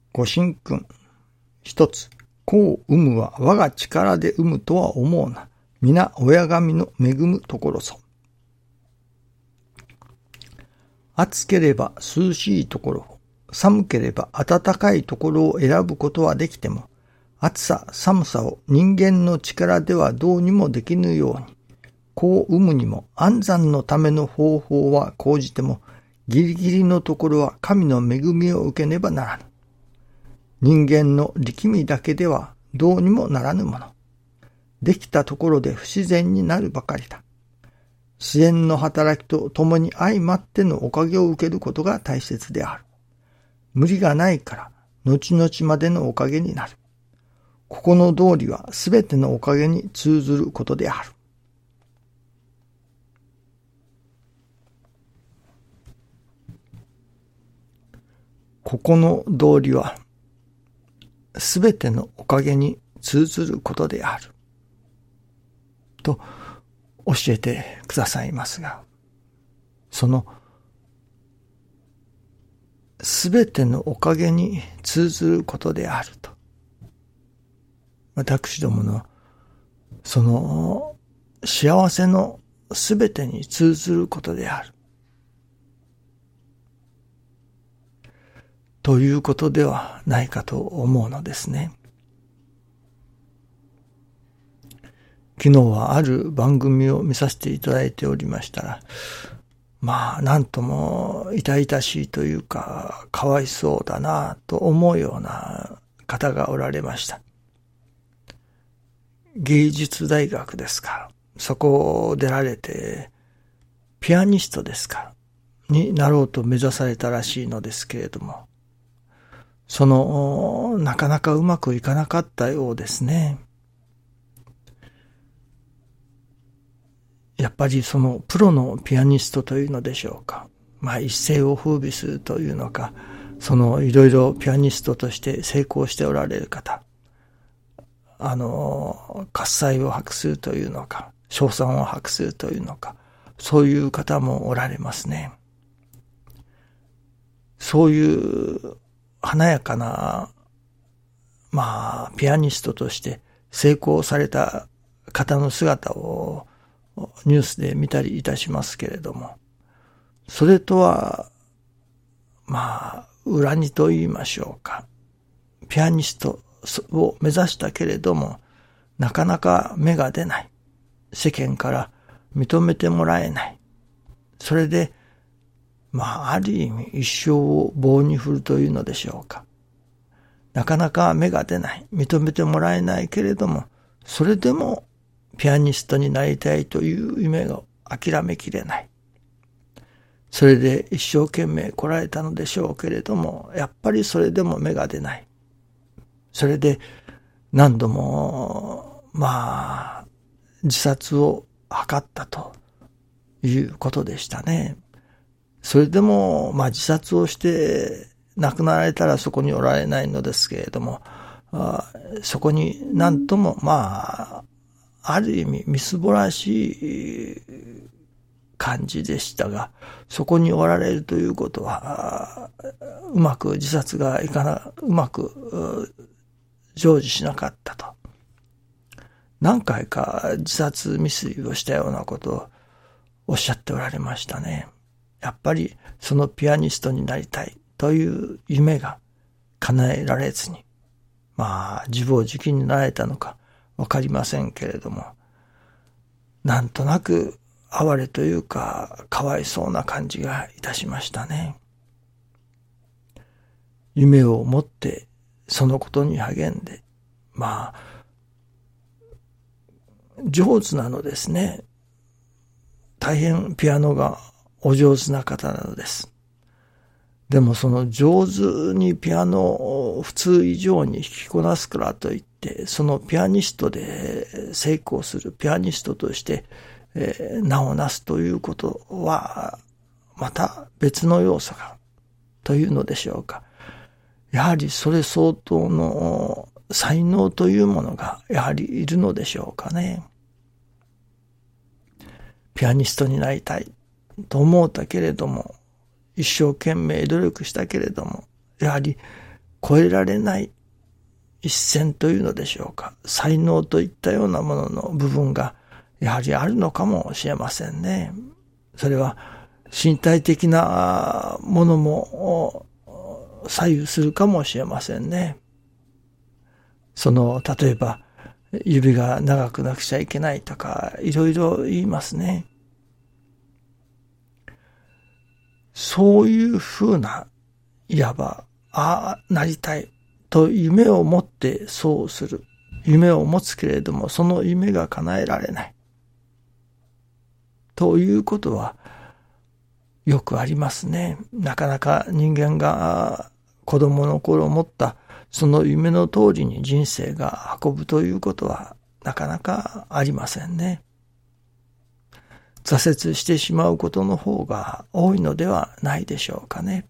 ご神君。一つ、子を産むは我が力で産むとは思うな。皆親神の恵むところぞ。暑ければ涼しいところを、寒ければ暖かいところを選ぶことはできても、暑さ、寒さを人間の力ではどうにもできぬように、子を産むにも安産のための方法は講じても、ギリギリのところは神の恵みを受けねばならぬ。人間の力みだけではどうにもならぬもの。できたところで不自然になるばかりだ。支援の働きと共に相まってのおかげを受けることが大切である。無理がないから、後々までのおかげになる。ここの道理はすべてのおかげに通ずることである。ここの道理はすべてのおかげに通ずることである。と教えてくださいますが、そのすべてのおかげに通ずることであると、私どものその幸せのすべてに通ずることであるということではないかと思うのですね。昨日はある番組を見させていただいておりましたら、なんとも痛々しいというか、かわいそうだなと思うような方がおられました。芸術大学ですか、そこを出られて、ピアニストですか、になろうと目指されたらしいのですけれども、なかなかうまくいかなかったようですね。やっぱりプロのピアニストというのでしょうか。一世を風靡するというのか、いろいろピアニストとして成功しておられる方、喝采を博するというのか、称賛を博するというのか、そういう方もおられますね。そういう華やかな、ピアニストとして成功された方の姿をニュースで見たりいたしますけれども、それとは、裏にと言いましょうか。ピアニストを目指したけれども、なかなか芽が出ない。世間から認めてもらえない。それで、ある意味一生を棒に振るというのでしょうか。なかなか芽が出ない。認めてもらえないけれども、それでもピアニストになりたいという夢を諦めきれない。それで一生懸命来られたのでしょうけれども、やっぱりそれでも芽が出ない。それで何度も、自殺を図ったということでしたね。それでも、自殺をして亡くなられたらそこにおられないのですけれども、そこに何とも、ある意味みすぼらしい感じでしたが、そこにおられるということは、うまく自殺がうまく成就しなかったと。何回か自殺未遂をしたようなことをおっしゃっておられましたね。やっぱりそのピアニストになりたいという夢が叶えられずに、自暴自棄になられたのかわかりませんけれども、なんとなく哀れというかかわいそうな感じがいたしましたね。夢を持ってそのことに励んで、上手なのですね。大変ピアノがお上手な方なのです。でもその上手にピアノを普通以上に弾きこなすからといって、そのピアニストで成功する、ピアニストとして名をなすということは、また別の要素がというのでしょうか。やはりそれ相当の才能というものがやはりいるのでしょうかね。ピアニストになりたいと思ったけれども、一生懸命努力したけれども、やはり越えられない一線というのでしょうか。才能といったようなものの部分がやはりあるのかもしれませんね。それは身体的なものも左右するかもしれませんね。例えば指が長くなくちゃいけないとか、いろいろ言いますね。そういうふうな、いわば、なりたいと夢を持ってそうする。夢を持つけれども、その夢が叶えられない。ということは、よくありますね。なかなか人間が子供の頃持ったその夢の通りに人生が運ぶということはなかなかありませんね。挫折してしまうことの方が多いのではないでしょうかね。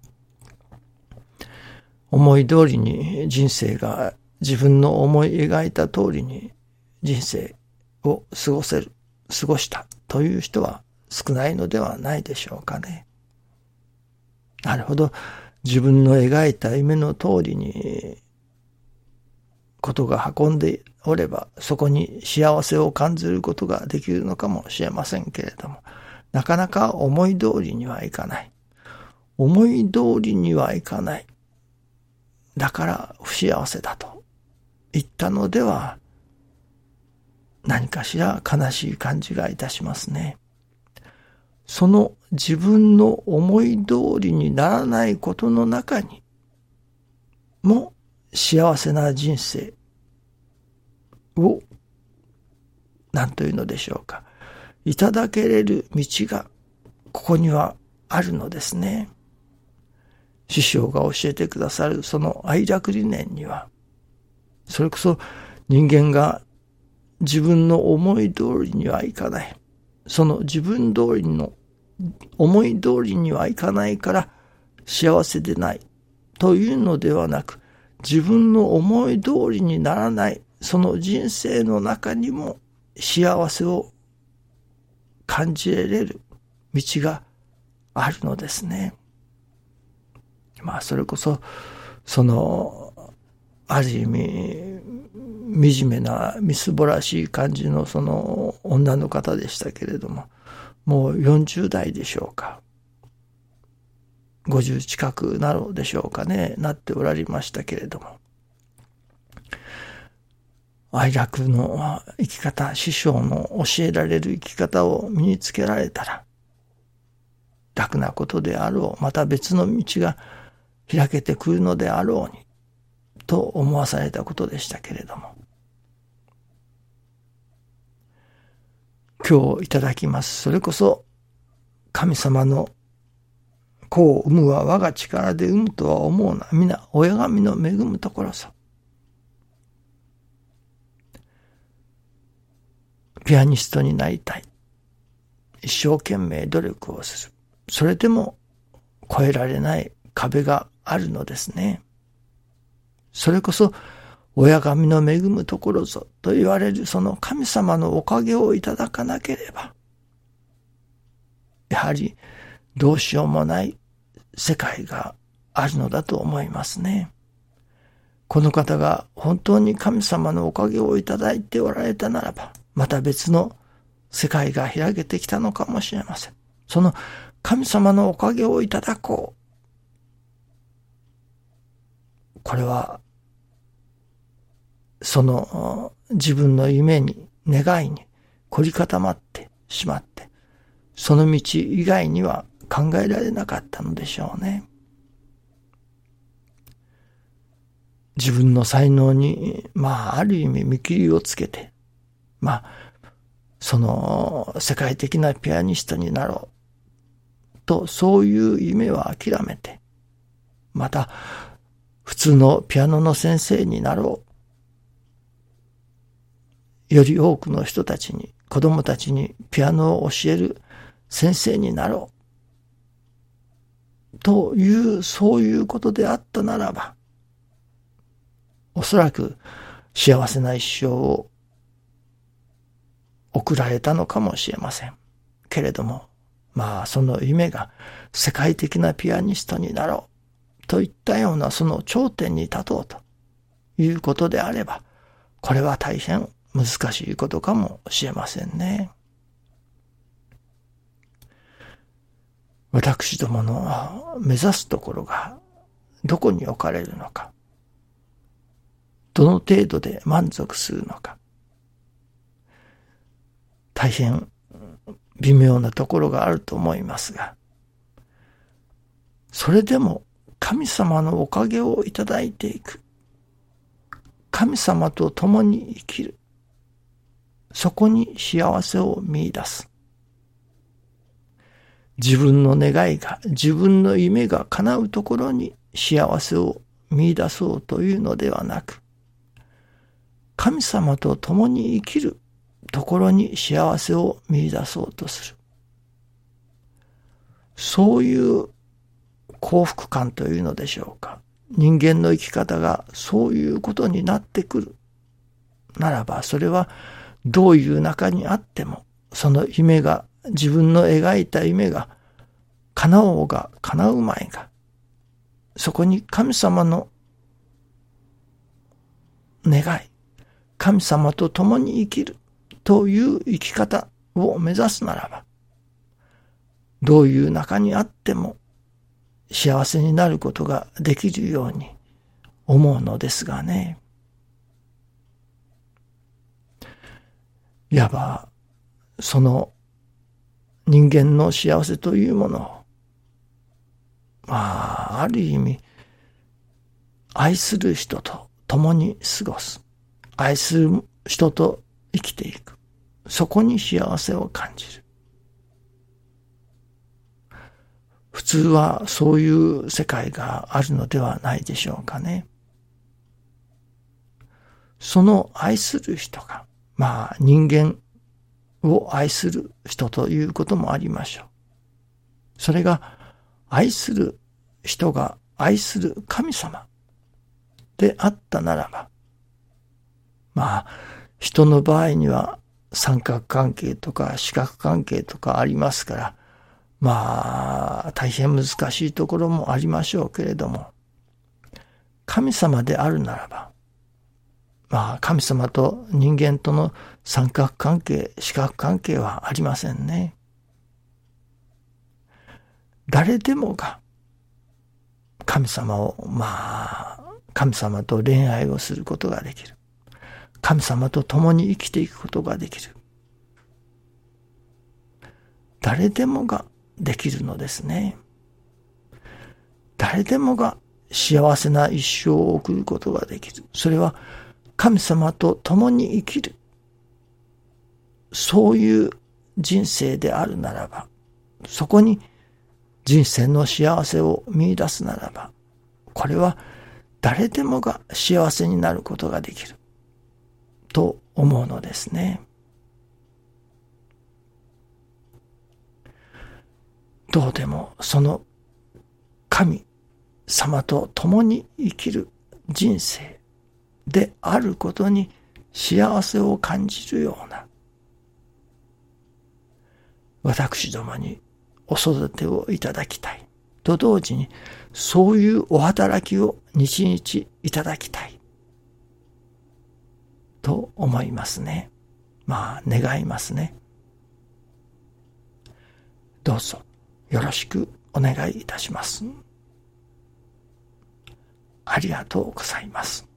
思い通りに人生が自分の思い描いた通りに人生を過ごしたという人は少ないのではないでしょうかね。なるほど。自分の描いた夢の通りにことが運んでおれば、そこに幸せを感じることができるのかもしれませんけれども、なかなか思い通りにはいかない。思い通りにはいかない。だから不幸せだと言ったのでは、何かしら悲しい感じがいたしますね。その自分の思い通りにならないことの中にも幸せな人生を何というのでしょうか、いただけれる道がここにはあるのですね。師匠が教えてくださるその愛楽理念には、それこそ人間が自分の思い通りにはいかない。その自分通りの思い通りにはいかないから幸せでないというのではなく、自分の思い通りにならないその人生の中にも幸せを感じれる道があるのですね。それこそある意味惨めなみすぼらしい感じのその女の方でしたけれども、もう40代でしょうか。50近くなるでしょうかね。なっておられましたけれども。愛楽の生き方、師匠の教えられる生き方を身につけられたら、楽なことであろう。また別の道が開けてくるのであろうに、と思わされたことでしたけれども。今日いただきます。それこそ神様の子を産むは我が力で産むとは思うな。皆親神の恵むところさ。ピアニストになりたい。一生懸命努力をする。それでも越えられない壁があるのですね。それこそ親神の恵むところぞと言われるその神様のおかげをいただかなければ、やはりどうしようもない世界があるのだと思いますね。この方が本当に神様のおかげをいただいておられたならば、また別の世界が開けてきたのかもしれません。その神様のおかげをいただこう。これはその自分の夢に願いに凝り固まってしまって、その道以外には考えられなかったのでしょうね。自分の才能にある意味見切りをつけて、その世界的なピアニストになろうと、そういう夢は諦めて、また普通のピアノの先生になろう。より多くの人たちに、子供たちにピアノを教える先生になろう。という、そういうことであったならば、おそらく幸せな一生を送られたのかもしれません。けれども、その夢が世界的なピアニストになろうといったようなその頂点に立とうということであれば、これは大変難しいことかもしれませんね。私どもの目指すところがどこに置かれるのか、どの程度で満足するのか、大変微妙なところがあると思いますが、それでも神様のおかげをいただいていく、神様と共に生きる、そこに幸せを見出す。自分の願いが、自分の夢が叶うところに幸せを見出そうというのではなく、神様と共に生きるところに幸せを見出そうとする。そういう幸福感というのでしょうか。人間の生き方がそういうことになってくるならば、それはどういう中にあっても、その夢が、自分の描いた夢が叶おうが叶うまいが、そこに神様の願い、神様と共に生きるという生き方を目指すならば、どういう中にあっても幸せになることができるように思うのですがね。いわば、その人間の幸せというものを、ある意味、愛する人と共に過ごす。愛する人と生きていく。そこに幸せを感じる。普通はそういう世界があるのではないでしょうかね。その愛する人が、人間を愛する人ということもありましょう。それが愛する人が愛する神様であったならば、人の場合には三角関係とか四角関係とかありますから、大変難しいところもありましょうけれども、神様であるならば、神様と人間との三角関係、四角関係はありませんね。誰でもが神様を、神様と恋愛をすることができる。神様と共に生きていくことができる。誰でもができるのですね。誰でもが幸せな一生を送ることができる。それは神様と共に生きる。そういう人生であるならば、そこに人生の幸せを見出すならば、これは誰でもが幸せになることができると思うのですね。どうでもその神様と共に生きる人生であることに幸せを感じるような、私どもにお育てをいただきたいと同時に、そういうお働きを日々いただきたいと思いますね。願いますね。どうぞよろしくお願いいたします。ありがとうございます。